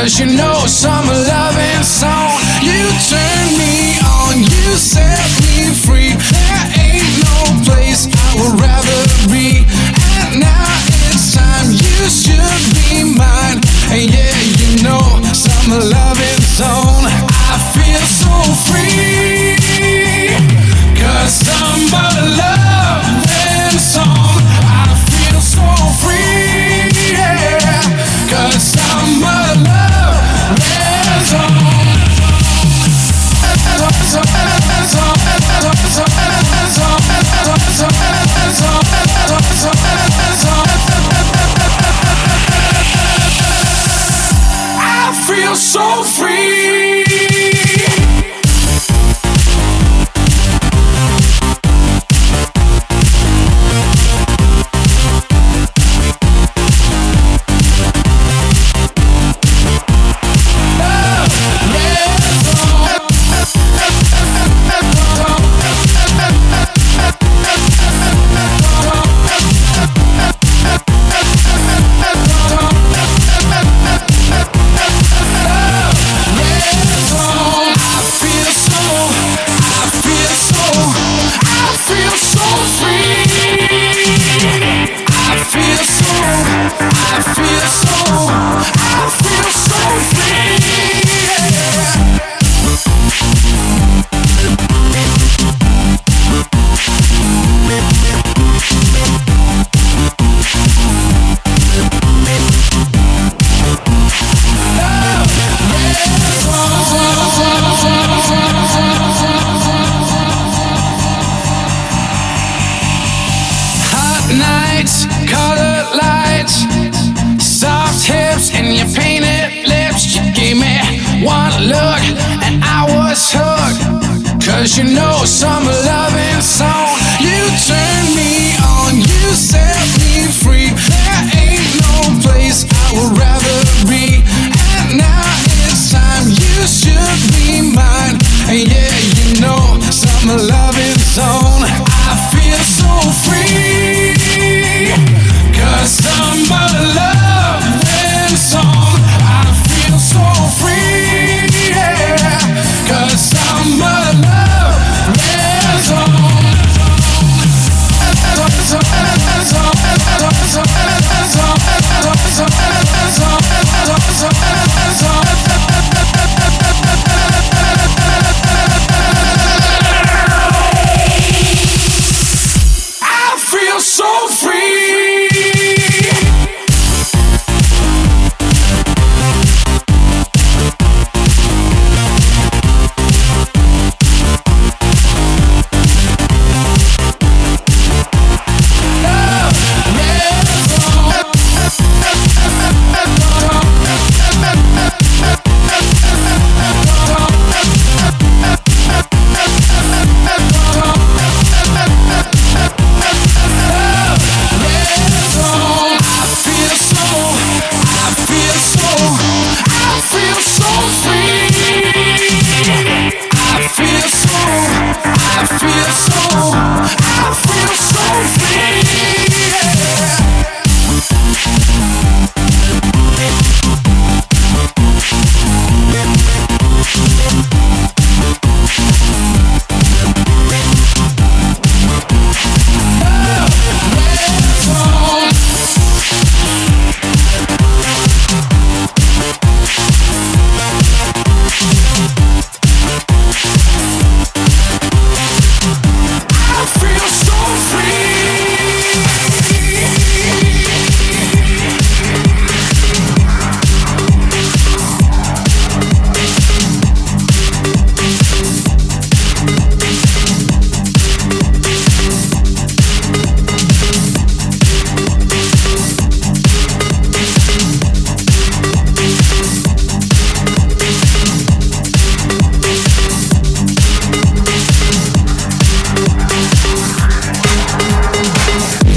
'Cause you know summer loving song. You turn me on, you set me free. There ain't no place I would rather be. And now it's time, you should be mine. And yeah, you know summer loving song. I feel so free. 'Cause summer loving song. I feel so free. Yeah. 'Cause summer loving song. I feel so free. Nights, colored lights, soft hips and your painted lips. You gave me one look and I was hooked. 'Cause you know summer loving song. You turn me on, you set me free. There ain't no place I would rather be. And now it's time, you should be mine. And yeah, you know summer loving song. I feel so free. 'Cause summer loving song. I feel so free. Yeah. 'Cause summer loving song. I feel so free. I feel so